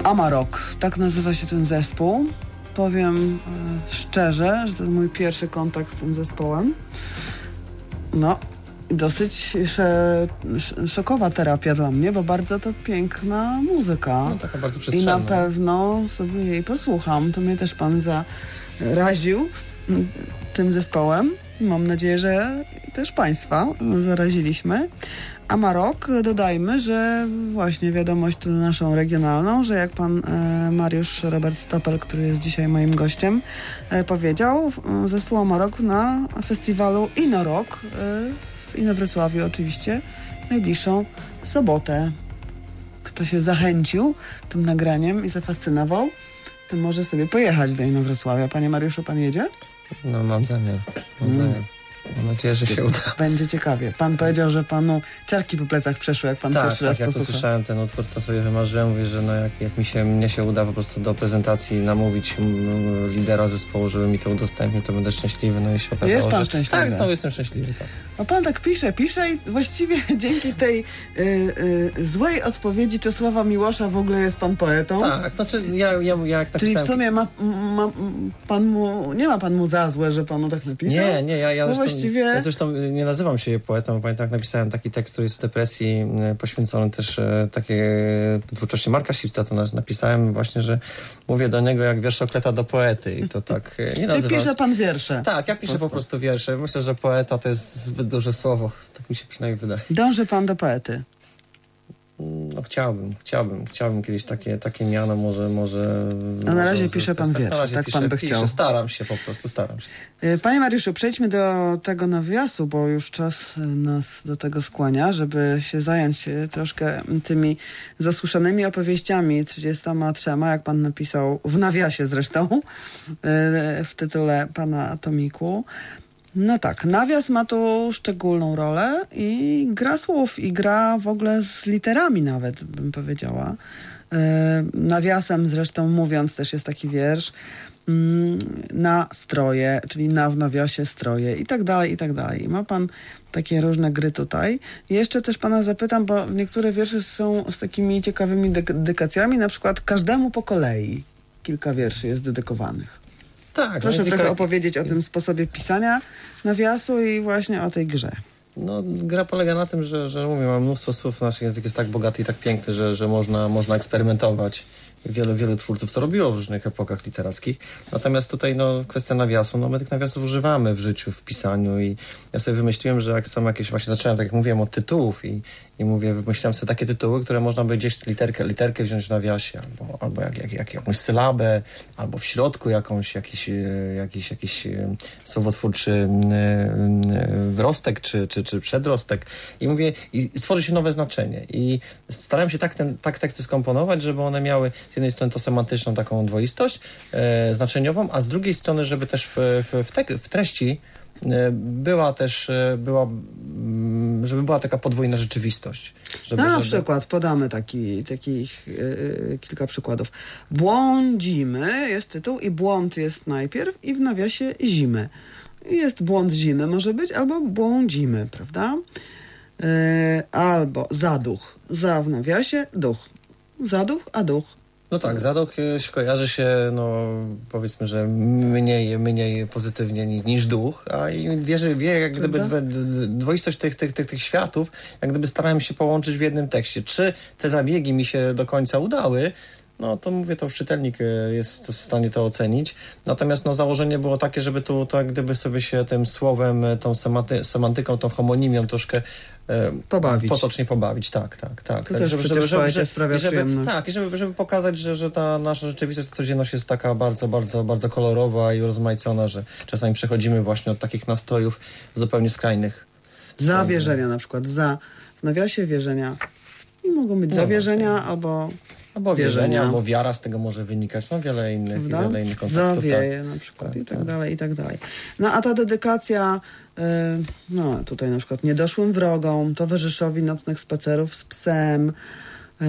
Amarok, tak nazywa się ten zespół. Powiem e, szczerze, że to jest mój pierwszy kontakt z tym zespołem. No, dosyć sz, sz, szokowa terapia dla mnie, bo bardzo to piękna muzyka. No, taka bardzo I przestrzenna. na pewno sobie jej posłucham. To mnie też pan zaraził tym zespołem. Mam nadzieję, że też państwa zaraziliśmy. Amarok, dodajmy, że właśnie wiadomość tu naszą regionalną, że jak pan e, Mariusz Robert Stopel, który jest dzisiaj moim gościem, e, powiedział, e, zespół Amarok na festiwalu Inorok e, w Inowrocławiu oczywiście najbliższą sobotę. Kto się zachęcił tym nagraniem i zafascynował, to może sobie pojechać do Inowrocławia. Panie Mariuszu, pan jedzie? No mam zamiar. Mam Mm. zamiar. Mam nadzieję, że się uda. Będzie ciekawie. Pan powiedział, że panu ciarki po plecach przeszły, jak pan Tak, pierwszy raz tak, jak posłuchał. usłyszałem ten utwór, to sobie wymarzyłem, mówię, że no jak, jak mi się, mnie się uda po prostu do prezentacji namówić m, lidera zespołu, żeby mi to udostępnił, to będę szczęśliwy, no i się okazało, Jest pan że... szczęśliwy? Tak, znowu jestem szczęśliwy, tak. A pan tak pisze, pisze i właściwie dzięki tej y, y, złej odpowiedzi Czesława Miłosza w ogóle jest pan poetą. Tak, znaczy ja, ja, ja jak Czyli w napisałem... sumie ma, ma, pan mu, nie ma pan mu za złe, że panu tak napisał? Nie, nie, ja, ja, No zresztą, właściwie... ja zresztą nie nazywam się poetą, pamiętam jak napisałem taki tekst, który jest w depresji, e, poświęcony też e, takiej twórczości Marka Siwca, to nas, napisałem właśnie, że mówię do niego jak wierszokleta do poety i to tak e, nie Czyli nazywam. pisze pan wiersze. Tak, ja piszę po prostu wiersze. Myślę, że poeta to jest zbyt duże słowo, tak mi się przynajmniej wydaje. Dąży pan do poety. No chciałbym, chciałbym, chciałbym kiedyś takie, takie miano może, może... A na razie może pisze pan tak, na wiersze, razie tak piszę, pan by piszę, chciał. Staram się po prostu, staram się. Y, Panie Mariuszu, przejdźmy do tego nawiasu, bo już czas y, nas do tego skłania, żeby się zająć y, troszkę tymi zasłyszanymi opowieściami trzydziestoma trzema, jak pan napisał w nawiasie zresztą, y, w tytule pana tomiku. No tak, nawias ma tu szczególną rolę i gra słów, i gra w ogóle z literami nawet, bym powiedziała. Yy, nawiasem zresztą mówiąc też jest taki wiersz, yy, na stroje, czyli na w nawiasie stroje i tak dalej, i tak dalej. I ma pan takie różne gry tutaj. I jeszcze też pana zapytam, bo niektóre wiersze są z takimi ciekawymi dy- dedykacjami, na przykład każdemu po kolei kilka wierszy jest dedykowanych. Tak, Proszę no trochę języka- opowiedzieć o tym sposobie pisania nawiasu i właśnie o tej grze. No, gra polega na tym, że, że mówię, mam mnóstwo słów, nasz język jest tak bogaty i tak piękny, że, że można, można eksperymentować. Wielu, wielu twórców to robiło w różnych epokach literackich. Natomiast tutaj no, kwestia nawiasu, no my tych nawiasów używamy w życiu, w pisaniu i ja sobie wymyśliłem, że jak są jakieś, właśnie zacząłem, tak jak mówiłem, od tytułów i, i mówię, wymyśliłem sobie takie tytuły, które można by gdzieś literkę, literkę wziąć w nawiasie, albo, albo jak, jak, jak, jakąś sylabę, albo w środku jakąś, jakiś, jakiś, jakiś słowotwórczy wrostek, czy, czy, czy przedrostek. I mówię, i stworzy się nowe znaczenie. I starałem się tak, ten, tak teksty skomponować, żeby one miały z jednej strony to semantyczną taką dwoistość e, znaczeniową, a z drugiej strony, żeby też w, w, w, te, w treści e, była też, e, była, m, żeby była taka podwójna rzeczywistość. Żeby, No na żeby... przykład podamy taki, takich yy, kilka przykładów. Błądzimy jest tytuł i błąd jest najpierw i w nawiasie zimy. Jest błąd zimy może być, albo błądzimy, prawda? Yy, albo zaduch. Za w nawiasie duch. Zaduch, a duch. No tak, zaduch kojarzy się, no powiedzmy, że mniej, mniej pozytywnie ni- niż duch, a i wierzy, wie jak gdyby dwe, d- dwoistość tych, tych, tych, tych światów, jak gdyby starałem się połączyć w jednym tekście. Czy te zabiegi mi się do końca udały? No to mówię, to już czytelnik jest w stanie to ocenić. Natomiast no, założenie było takie, żeby tu to jak gdyby sobie się tym słowem, tą semanty- semantyką, tą homonimią troszkę e, Pobawić. potocznie pobawić. Tak, tak, tak. To tak, też przecież poecie sprawia i żeby, przyjemność. Tak, i żeby, żeby pokazać, że, że ta nasza rzeczywistość, codzienność jest taka bardzo, bardzo, bardzo kolorowa i urozmaicona, że czasami przechodzimy właśnie od takich nastrojów zupełnie skrajnych. Za wierzenia na przykład. Za w nawiasie wierzenia. I mogą być No zawierzenia właśnie. albo Albo wierzenia, wierzenia. albo wiara z tego może wynikać. No wiele innych, prawda? wiele innych kontekstów. Zawieje tak. na przykład Tak, i tak, tak. dalej, i tak dalej. No a ta dedykacja, y, no tutaj na przykład niedoszłym wrogom, towarzyszowi nocnych spacerów z psem, y,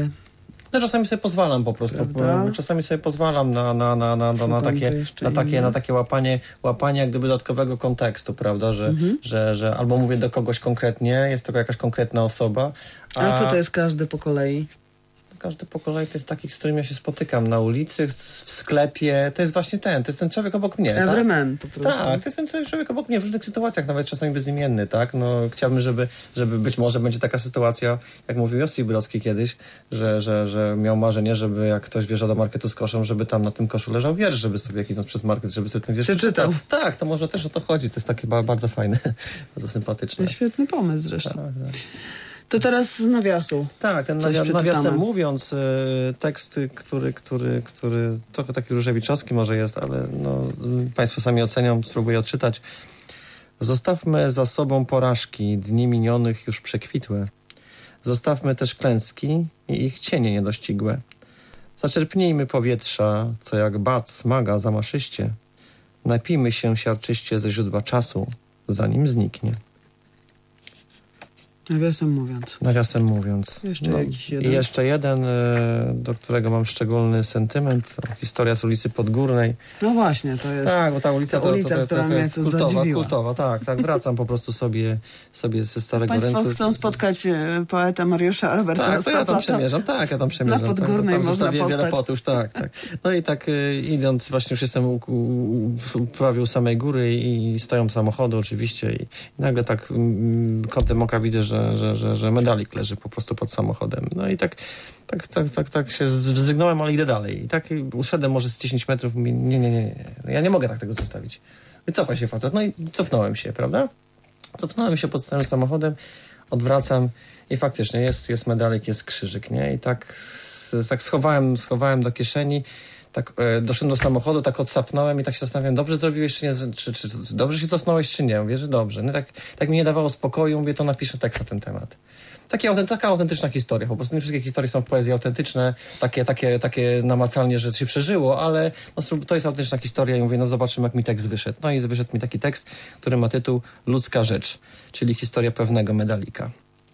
No czasami sobie pozwalam po prostu. Prawda? bo Czasami sobie pozwalam na, na, na, na, na, na, Szukam takie, tu jeszcze na, takie, innych. na takie łapanie, łapanie jak gdyby dodatkowego kontekstu, prawda? Że, Mhm. że, że albo mówię do kogoś konkretnie, jest to jakaś konkretna osoba. a co to jest każdy po kolei? każdy po kolei to jest taki, z którym ja się spotykam na ulicy, w sklepie. To jest właśnie ten, to jest ten człowiek obok mnie. Every tak? man po prostu. Tak, to jest ten człowiek obok mnie w różnych sytuacjach, nawet czasami bezimienny, tak? No, chciałbym, żeby, żeby być może będzie taka sytuacja, jak mówił Josip Brodzki kiedyś, że, że, że miał marzenie, żeby jak ktoś wjeżdża do marketu z koszem, żeby tam na tym koszu leżał wiersz, żeby sobie jak idąc przez market, żeby sobie ten wiersz przeczytał. Tak, to może też o to chodzi. To jest takie ba- bardzo fajne, bardzo sympatyczne. To świetny pomysł zresztą. Tak, tak. To teraz z nawiasu. Tak, ten Coś nawia- nawiasem przeczytamy. mówiąc, y, tekst, który, który, który trochę taki różewiczowski może jest, ale no, y, Państwo sami ocenią, spróbuję odczytać. Zostawmy za sobą porażki, dni minionych już przekwitłe. Zostawmy też klęski i ich cienie niedościgłe. Zaczerpnijmy powietrza, co jak bat smaga zamaszyście. Napijmy się siarczyście ze źródła czasu, zanim zniknie. Nawiasem mówiąc. Nawiasem mówiąc. Jeszcze jakiś jeden? I jeszcze jeden, y, do którego mam szczególny sentyment. Historia z ulicy Podgórnej. No właśnie, to jest... Tak, bo ta ulica ta to, ulica, to, to, która to, to mnie jest tu kultowa, zadziwiła. kultowa, tak, tak. Wracam po prostu sobie, sobie ze Starego Państwo Rynku. chcą spotkać e, poetę Mariusza Roberta Tak, to ja tam Stoplata. przemierzam, tak, ja tam przemierzam. Na Podgórnej tak, tam można zostawię wiele postać. potusz, tak, tak. No i tak y, idąc, właśnie już jestem u, u, u, prawie u samej góry i, i stoją samochody oczywiście i, i nagle tak mm, kątem oka widzę, że, że, że, że medalik leży po prostu pod samochodem. No i tak, tak, tak, tak, tak się wzdrygnąłem, ale idę dalej. I tak uszedłem może z dziesięć metrów, mówię, nie, nie, nie, nie, ja nie mogę tak tego zostawić. Wycofa się facet. No i cofnąłem się, prawda? Cofnąłem się pod starym samochodem, odwracam i faktycznie jest, jest medalik, jest krzyżyk, nie? I tak, tak schowałem, schowałem do kieszeni, tak e, doszedłem do samochodu, tak odsapnąłem i tak się zastanawiam, dobrze zrobiłeś, czy nie, czy, czy, czy dobrze się cofnąłeś, czy nie? Mówię, że dobrze. No tak, tak mi nie dawało spokoju, mówię, to napiszę tekst na ten temat. Takie, taka autentyczna historia. Po prostu nie wszystkie historie są w poezji autentyczne, takie, takie, takie namacalnie, że się przeżyło, ale no, to jest autentyczna historia i mówię, no zobaczymy, jak mi tekst wyszedł. No i wyszedł mi taki tekst, który ma tytuł Ludzka rzecz, czyli historia pewnego medalika.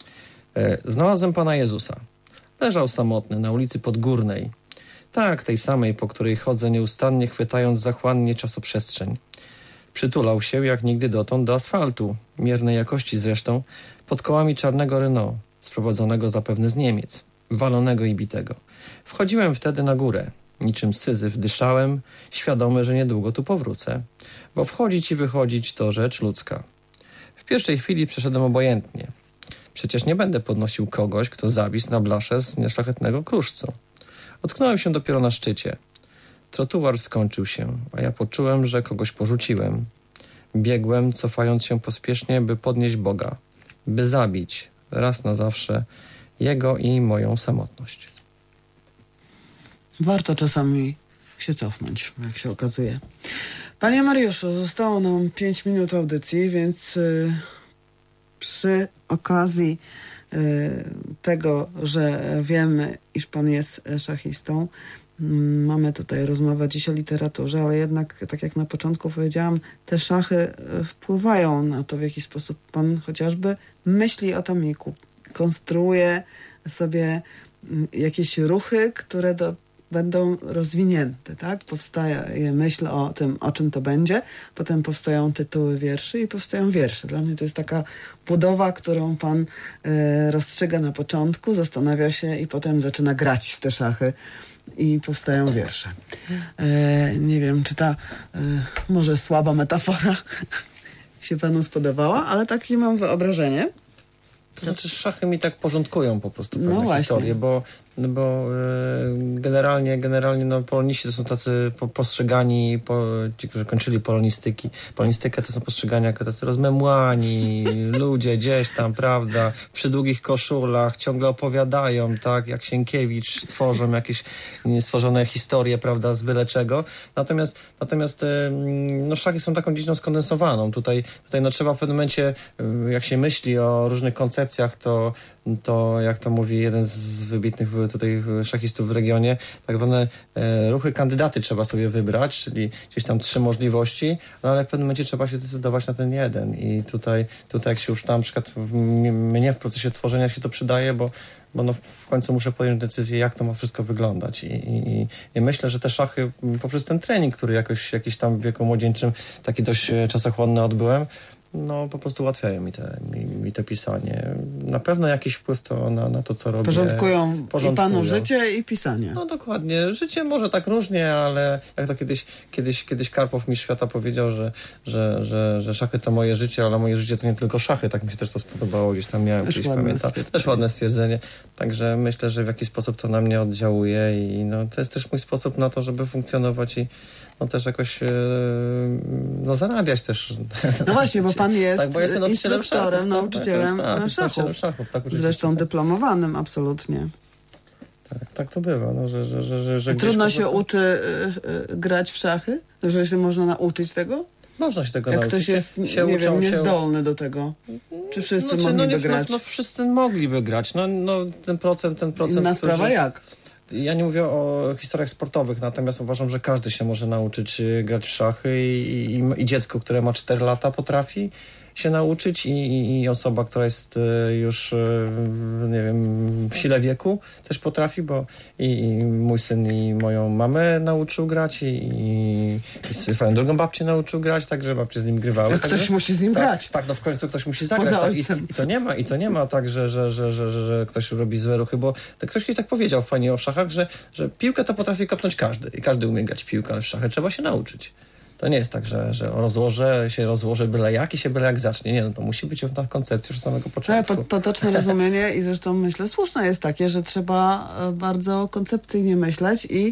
E, znalazłem Pana Jezusa. Leżał samotny na ulicy Podgórnej. Tak, tej samej, po której chodzę nieustannie, chwytając zachłannie czasoprzestrzeń. Przytulał się jak nigdy dotąd do asfaltu, miernej jakości zresztą, pod kołami czarnego Renault, sprowadzonego zapewne z Niemiec, walonego i bitego. Wchodziłem wtedy na górę. Niczym Syzyf dyszałem, świadomy, że niedługo tu powrócę, bo wchodzić i wychodzić to rzecz ludzka. W pierwszej chwili przeszedłem obojętnie. Przecież nie będę podnosił kogoś, kto zawisł na blasze z nieszlachetnego kruszcu. Ocknąłem się dopiero na szczycie. Trotuar skończył się, a ja poczułem, że kogoś porzuciłem. Biegłem, cofając się pospiesznie, by podnieść Boga, by zabić raz na zawsze Jego i moją samotność. Warto czasami się cofnąć, jak się okazuje. Panie Mariuszu, zostało nam pięć minut audycji, więc y, przy okazji y, tego, że wiemy, iż pan jest szachistą, y, mamy tutaj rozmowę dziś o literaturze, ale jednak, tak jak na początku powiedziałam, te szachy y, wpływają na to, w jaki sposób pan chociażby myśli o tomiku. Konstruuje sobie y, jakieś ruchy, które do będą rozwinięte, tak? Powstaje myśl o tym, o czym to będzie, potem powstają tytuły wierszy i powstają wiersze. Dla mnie to jest taka budowa, którą pan e, rozstrzyga na początku, zastanawia się i potem zaczyna grać w te szachy i powstają wiersze. E, nie wiem, czy ta e, może słaba metafora się panu spodobała, ale takie mam wyobrażenie. To znaczy szachy mi tak porządkują po prostu pewne No właśnie. historie, bo, bo e, generalnie, generalnie no, poloniści to są tacy po, postrzegani, po, ci, którzy kończyli polonistyki. Polonistykę to są postrzegani jako tacy rozmemłani ludzie gdzieś tam, prawda, przy długich koszulach, ciągle opowiadają, tak, jak Sienkiewicz, tworzą jakieś niestworzone historie, prawda, z byle czego. Natomiast, natomiast e, no, szachy są taką dziedziną skondensowaną. Tutaj, tutaj no, trzeba w pewnym momencie, e, jak się myśli o różnych koncepcjach, to, to jak to mówi jeden z wybitnych tutaj szachistów w regionie, tak zwane e, ruchy kandydaty trzeba sobie wybrać, czyli gdzieś tam trzy możliwości, no ale w pewnym momencie trzeba się zdecydować na ten jeden i tutaj, tutaj jak się już tam, na przykład w, mnie w procesie tworzenia się to przydaje, bo bo no w końcu muszę podjąć decyzję, jak to ma wszystko wyglądać. I, i, i myślę, że te szachy poprzez ten trening, który jakoś jakiś tam w wieku młodzieńczym taki dość czasochłonny odbyłem, no po prostu ułatwiają mi te, mi, mi te pisanie. Na pewno jakiś wpływ to na, na to, co robię. Porządkują, Porządkują i panu życie, i pisanie. No dokładnie. Życie może tak różnie, ale jak to kiedyś, kiedyś, kiedyś Karpow, mistrz świata, powiedział, że, że, że, że szachy to moje życie, ale moje życie to nie tylko szachy. Tak mi się też to spodobało. Gdzieś tam miałem, gdzieś pamiętam. Też ładne stwierdzenie. Także myślę, że w jakiś sposób to na mnie oddziałuje i no, to jest też mój sposób na to, żeby funkcjonować i no też jakoś yy, no zarabiać też. No właśnie, bo pan jest tak, bo jestem nauczycielem instruktorem, szachów, nauczycielem tak, szachów. szachów tak, Zresztą tak. dyplomowanym absolutnie. Tak, tak to bywa. No, że, że, że, że, że trudno się prostu... uczy y, y, grać w szachy? Że się można nauczyć tego? Można się tego Jak nauczyć. ktoś jest, się nie uczą, wiem, się... niezdolny do tego? Czy wszyscy znaczy, mogliby no, nie, grać? No, no wszyscy mogliby grać. No, no ten procent, ten procent... Inna którzy... sprawa jak? Ja nie mówię o historiach sportowych, natomiast uważam, że każdy się może nauczyć grać w szachy i, i, i dziecko, które ma cztery lata, potrafi się nauczyć i, i, i osoba, która jest już, nie wiem, w sile wieku też potrafi, bo i, i mój syn i moją mamę nauczył grać i, i, i swoją drugą babcię nauczył grać, także babcie z nim grywały. Jak ktoś także, musi z nim tak, grać. Tak, no w końcu ktoś musi zagrać. Poza Tak, ojcem. i, I to nie ma, i to nie ma tak, że, że, że, że, że, że ktoś robi złe ruchy, bo tak ktoś kiedyś tak powiedział fajnie o szachach, że, że piłkę to potrafi kopnąć każdy i każdy umie grać w piłkę, ale w szachy trzeba się nauczyć. To nie jest tak, że, że rozłożę się rozłożę byle jak i się byle jak zacznie. Nie, no to musi być ta koncepcja już od samego początku. Ale potoczne rozumienie i zresztą myślę słuszne jest takie, że trzeba bardzo koncepcyjnie myśleć i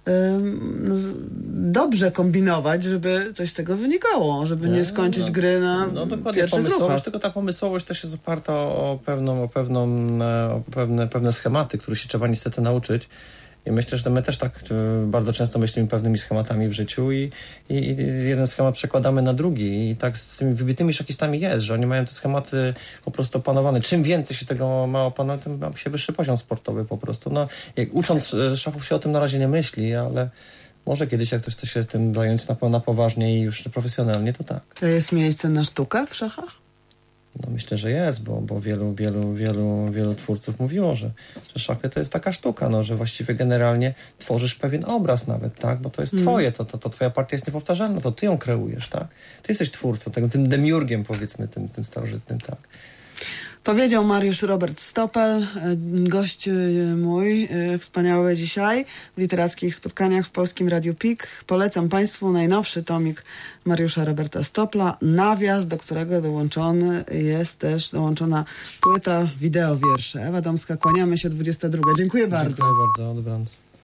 ym, no, dobrze kombinować, żeby coś z tego wynikało, żeby nie, nie skończyć no, gry na no dokładnie, pierwszych pomysłowość, ruchach. tylko ta pomysłowość też jest oparta o, o, pewną, o, pewną, o pewne, pewne schematy, których się trzeba niestety nauczyć. I myślę, że my też tak bardzo często myślimy pewnymi schematami w życiu i, i, i jeden schemat przekładamy na drugi. I tak z tymi wybitnymi szachistami jest, że oni mają te schematy po prostu opanowane. Czym więcej się tego ma opanować, tym ma się wyższy poziom sportowy po prostu. No, jak ucząc szachów się o tym na razie nie myśli, ale może kiedyś jak ktoś chce się tym zająć na, na poważnie i już profesjonalnie, to tak. To jest miejsce na sztukę w szachach? No myślę, że jest, bo, bo wielu, wielu, wielu, wielu twórców mówiło, że, że szachy to jest taka sztuka, no, że właściwie generalnie tworzysz pewien obraz nawet, tak? Bo to jest mm. twoje, to, to, to twoja partia jest niepowtarzalna, to ty ją kreujesz, tak? Ty jesteś twórcą, tego, tym demiurgiem, powiedzmy, tym, tym starożytnym, tak? Powiedział Mariusz Robert Stopel, gość mój, wspaniały dzisiaj w literackich spotkaniach w Polskim Radiu Pik. Polecam Państwu najnowszy tomik Mariusza Roberta Stopla, nawias, do którego dołączony jest też dołączona płyta wideo wiersze. Ewa Domska, kłaniamy się, dwudziesta druga. Dziękuję bardzo. Dziękuję bardzo, dobranoc.